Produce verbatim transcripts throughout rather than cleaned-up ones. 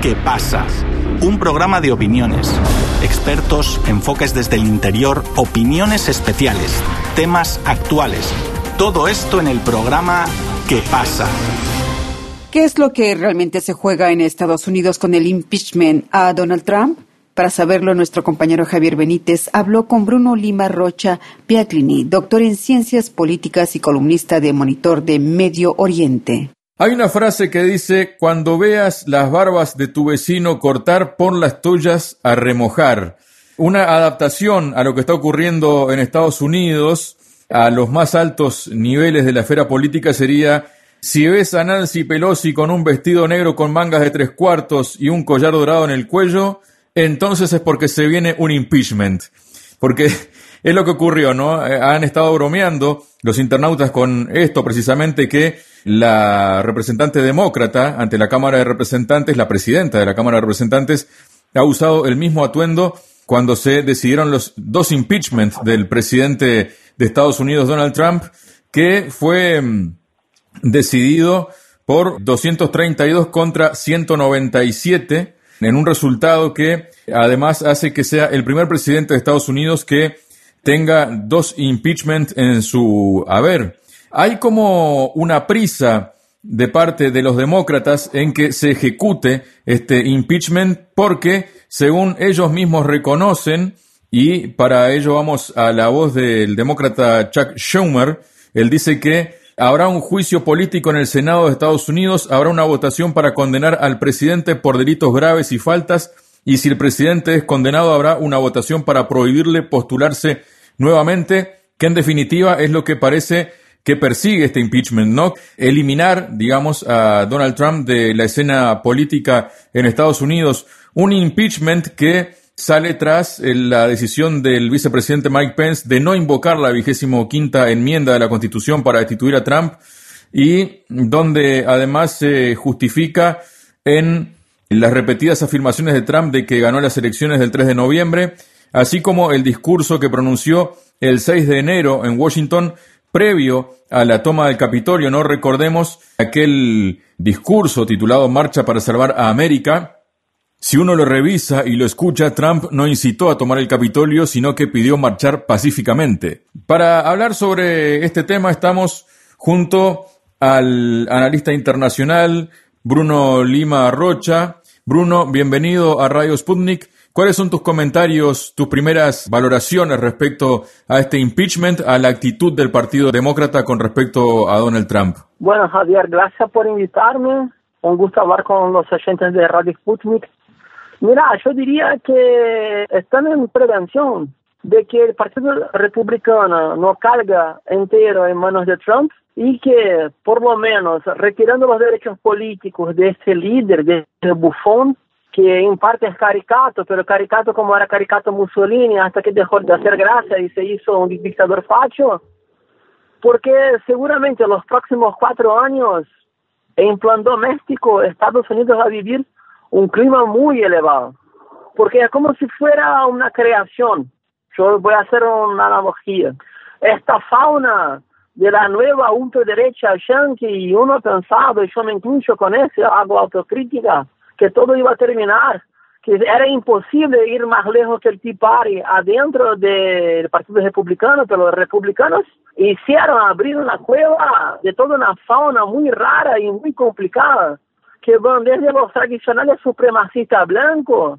¿Qué pasa? Un programa de opiniones, expertos, enfoques desde el interior, opiniones especiales, temas actuales. Todo esto en el programa ¿Qué pasa? ¿Qué es lo que realmente se juega en Estados Unidos con el impeachment a Donald Trump? Para saberlo, nuestro compañero Javier Benítez habló con Bruno Lima Rocha Piaclini, doctor en Ciencias Políticas y columnista de Monitor de Medio Oriente. Hay una frase que dice: cuando veas las barbas de tu vecino cortar, pon las tuyas a remojar. Una adaptación a lo que está ocurriendo en Estados Unidos, a los más altos niveles de la esfera política, sería: si ves a Nancy Pelosi con un vestido negro con mangas de tres cuartos y un collar dorado en el cuello, entonces es porque se viene un impeachment. Porque es lo que ocurrió, ¿no? Han estado bromeando los internautas con esto precisamente, que la representante demócrata ante la Cámara de Representantes, la presidenta de la Cámara de Representantes, ha usado el mismo atuendo cuando se decidieron los dos impeachments del presidente de Estados Unidos, Donald Trump, que fue decidido por doscientos treinta y dos contra ciento noventa y siete, en un resultado que además hace que sea el primer presidente de Estados Unidos que tenga dos impeachment en su haber. Hay como una prisa de parte de los demócratas en que se ejecute este impeachment porque, según ellos mismos reconocen, y para ello vamos a la voz del demócrata Chuck Schumer, él dice que habrá un juicio político en el Senado de Estados Unidos, habrá una votación para condenar al presidente por delitos graves y faltas, y si el presidente es condenado habrá una votación para prohibirle postularse nuevamente, que en definitiva es lo que parece que persigue este impeachment, ¿no? Eliminar, digamos, a Donald Trump de la escena política en Estados Unidos. Un impeachment que sale tras la decisión del vicepresidente Mike Pence de no invocar la vigésimo quinta enmienda de la Constitución para destituir a Trump, y donde además se justifica en las repetidas afirmaciones de Trump de que ganó las elecciones del tres de noviembre, así como el discurso que pronunció el seis de enero en Washington previo a la toma del Capitolio. No recordemos aquel discurso titulado Marcha para Salvar a América. Si uno lo revisa y lo escucha, Trump no incitó a tomar el Capitolio, sino que pidió marchar pacíficamente. Para hablar sobre este tema estamos junto al analista internacional Bruno Lima Rocha. Bruno, bienvenido a Radio Sputnik. ¿Cuáles son tus comentarios, tus primeras valoraciones respecto a este impeachment, a la actitud del Partido Demócrata con respecto a Donald Trump? Bueno, Javier, gracias por invitarme. Un gusto hablar con los oyentes de Radio Sputnik. Mira, yo diría que están en prevención de que el Partido Republicano no caiga entero en manos de Trump y que, por lo menos, retirando los derechos políticos de este líder, de este bufón, que en parte es caricato, pero caricato como era caricato Mussolini hasta que dejó de hacer gracia y se hizo un dictador facho, porque seguramente los próximos cuatro años, en plan doméstico, Estados Unidos va a vivir un clima muy elevado, porque es como si fuera una creación. Yo voy a hacer una analogía. Esta fauna de la nueva ultraderecha yankee, y uno ha pensado, y yo me incluyo con eso, hago autocrítica, que todo iba a terminar, que era imposible ir más lejos que el Tea Party adentro del Partido Republicano, pero los republicanos hicieron abrir una cueva de toda una fauna muy rara y muy complicada, que van desde los tradicionales supremacistas blancos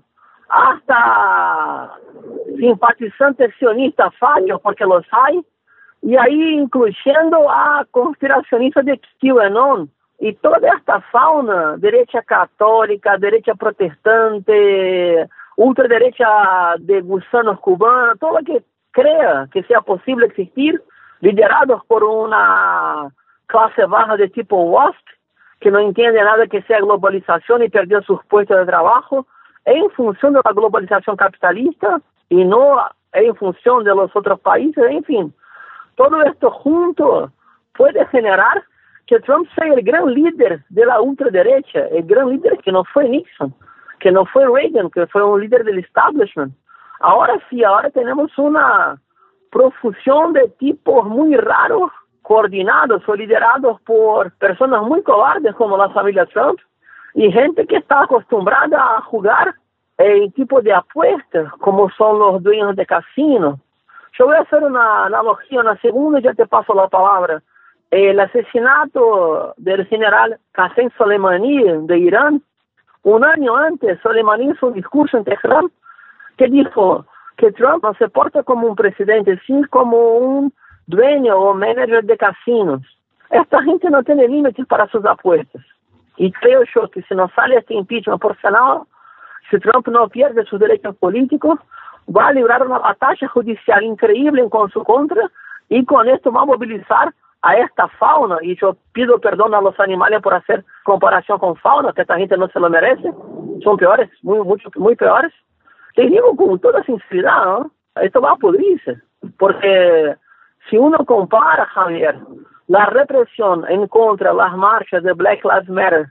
hasta simpatizantes sionistas fallos, porque los hay, y ahí incluyendo a conspiracionistas de QAnon. Y toda esta fauna, derecha católica, derecha protestante, ultraderecha de gusanos cubanos, todo lo que crea que sea posible existir, liderados por una clase baja de tipo WASP, que no entiende nada que sea globalización y perdió sus puestos de trabajo, en función de la globalización capitalista y no en función de los otros países. En fin, todo esto junto puede generar que Trump sea el gran líder de la ultraderecha, el gran líder que no fue Nixon, que no fue Reagan, que fue un líder del establishment. Ahora sí, ahora tenemos una profusión de tipos muy raros, coordinados o liderados por personas muy cobardes como la familia Trump, y gente que está acostumbrada a jugar en tipo de apuestas, como son los dueños de casinos. Yo voy a hacer una analogía, una segunda, y ya te paso la palabra. El asesinato del general Qasem Soleimani de Irán, un año antes, Soleimani hizo un discurso en Teherán que dijo que Trump no se porta como un presidente, sino como un dueño o manager de casinos. Esta gente no tiene límites para sus apuestas. Y creo yo que si no sale este impeachment por Senado, si Trump no pierde sus derechos políticos, va a librar una batalla judicial increíble en con su contra, y con esto va a movilizar a esta fauna. Y yo pido perdón a los animales por hacer comparación con fauna, que esta gente no se lo merece. Son peores, muy, mucho, muy peores. Te digo con toda sinceridad, ¿no? Esto va a pudrirse. Porque si uno compara, Javier, la represión en contra de las marchas de Black Lives Matter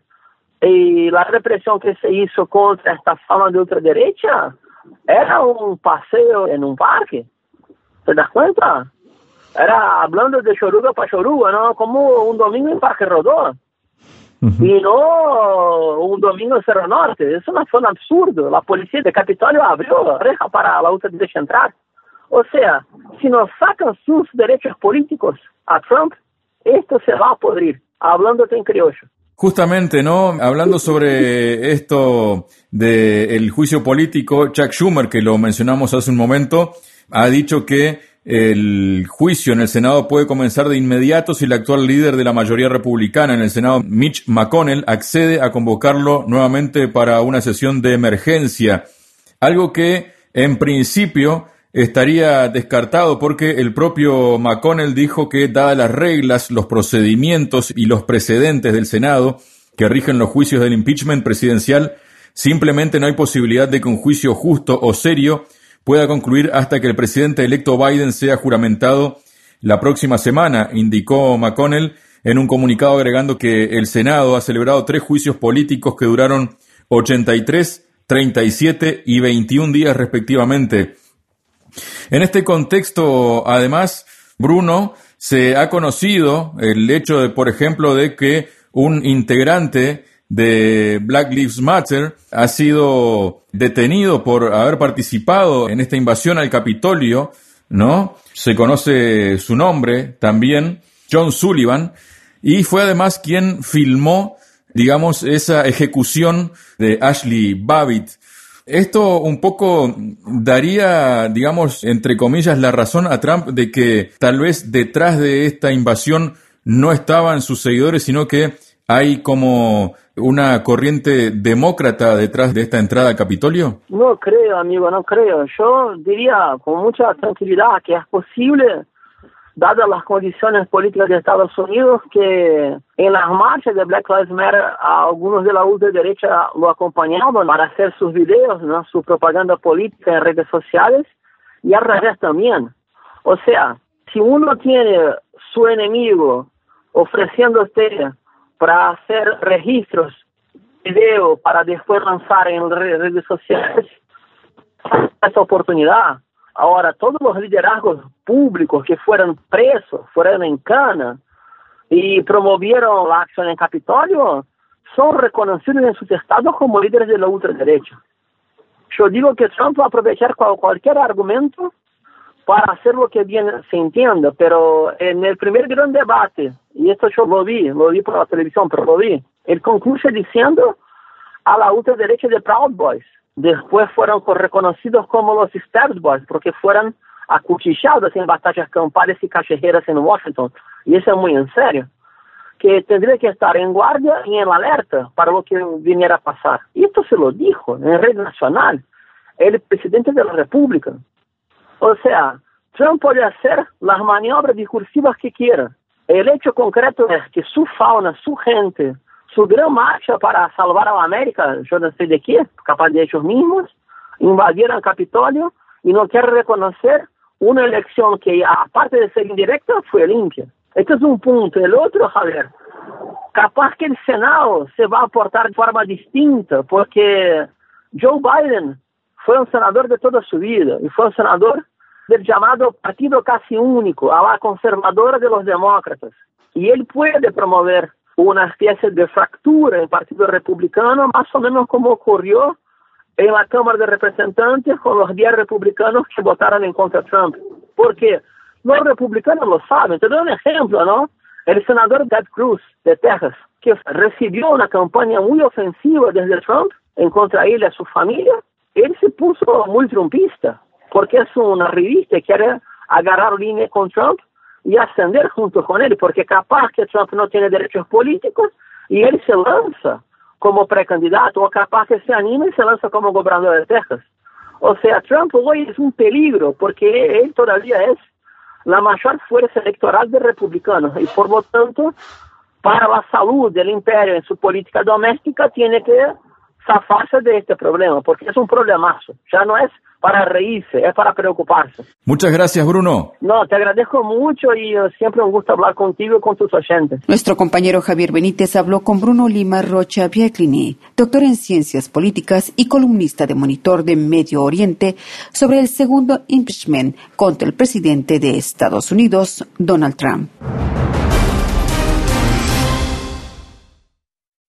y la represión que se hizo contra esta fama de ultraderecha, era un paseo en un parque. ¿Te das cuenta? Era hablando de choruga para choruga, ¿no? Como un domingo en Parque Rodó. Uh-huh. Y no un domingo en Cerro Norte. Eso no fue un absurdo. La policía de Capitolio abrió reja para la ultraderecha entrar. O sea, si nos sacan sus derechos políticos a Trump, esto se va a podrir, hablándote en criollo. Justamente, ¿no? Hablando sobre esto del juicio político, Chuck Schumer, que lo mencionamos hace un momento, ha dicho que el juicio en el Senado puede comenzar de inmediato si el actual líder de la mayoría republicana en el Senado, Mitch McConnell, accede a convocarlo nuevamente para una sesión de emergencia. Algo que, en principio, estaría descartado porque el propio McConnell dijo que, dadas las reglas, los procedimientos y los precedentes del Senado que rigen los juicios del impeachment presidencial, simplemente no hay posibilidad de que un juicio justo o serio pueda concluir hasta que el presidente electo Biden sea juramentado la próxima semana, indicó McConnell en un comunicado, agregando que el Senado ha celebrado tres juicios políticos que duraron ochenta y tres, treinta y siete y veintiún días respectivamente. En este contexto, además, Bruno, se ha conocido el hecho de, por ejemplo, de que un integrante de Black Lives Matter ha sido detenido por haber participado en esta invasión al Capitolio, ¿no? Se conoce su nombre también, John Sullivan, y fue además quien filmó, digamos, esa ejecución de Ashley Babbitt. Esto un poco daría, digamos, entre comillas, la razón a Trump de que tal vez detrás de esta invasión no estaban sus seguidores, sino que hay como una corriente demócrata detrás de esta entrada al Capitolio. No creo, amigo, no creo. Yo diría con mucha tranquilidad que es posible, dadas las condiciones políticas de Estados Unidos, que en las marchas de Black Lives Matter algunos de la ultraderecha lo acompañaban para hacer sus videos, ¿no? Su propaganda política en redes sociales, y al revés también. O sea, si uno tiene su enemigo ofreciéndote para hacer registros, video, para después lanzar en redes sociales, esa oportunidad. Ahora, todos los liderazgos públicos que fueron presos, fueron en cana y promovieron la acción en Capitolio, son reconocidos en sus estados como líderes de la ultraderecha. Yo digo que Trump va a aprovechar cual, cualquier argumento para hacer lo que bien se entienda, pero en el primer gran debate, y esto yo lo vi, lo vi por la televisión, pero lo vi, él concluye diciendo a la ultraderecha de Proud Boys. Después fueron reconocidos como los Stabs Boys, porque fueron acuchillados en batallas campales y callejeras en Washington. Y eso es muy en serio. Que tendría que estar en guardia y en alerta para lo que viniera a pasar. Y esto se lo dijo en red nacional el presidente de la República. O sea, Trump puede hacer las maniobras discursivas que quiera. El hecho concreto es que su fauna, su gente, su gran marcha para salvar a la América, yo no sé de qué, capaz de ellos mismos, invadieron el Capitolio y no quieren reconocer una elección que, aparte de ser indirecta, fue limpia. Este es un punto. El otro, Javier, capaz que el Senado se va a portar de forma distinta, porque Joe Biden fue un senador de toda su vida y fue un senador del llamado partido casi único, a la conservadora de los demócratas. Y él puede promover una especie de fractura en el Partido Republicano, más o menos como ocurrió en la Cámara de Representantes con los diez republicanos que votaron en contra de Trump. Porque los republicanos lo saben. Te doy un ejemplo, ¿no? El senador Ted Cruz de Texas, que recibió una campaña muy ofensiva desde Trump en contra de él y a su familia, él se puso muy trumpista, porque es una revista que quiere agarrar línea con Trump y ascender junto con él, porque capaz que Trump no tiene derechos políticos y él se lanza como precandidato, o capaz que se anima y se lanza como gobernador de Texas. O sea, Trump hoy es un peligro, porque él todavía es la mayor fuerza electoral de republicanos y, por lo tanto, para la salud del imperio en su política doméstica, tiene que zafarse de este problema, porque es un problemazo. Ya no es para reírse, es para preocuparse. Muchas gracias, Bruno. No, te agradezco mucho y uh, siempre un gusto hablar contigo y con tus oyentes. Nuestro compañero Javier Benítez habló con Bruno Lima Rocha Bianclini, doctor en Ciencias Políticas y columnista de Monitor de Medio Oriente, sobre el segundo impeachment contra el presidente de Estados Unidos, Donald Trump.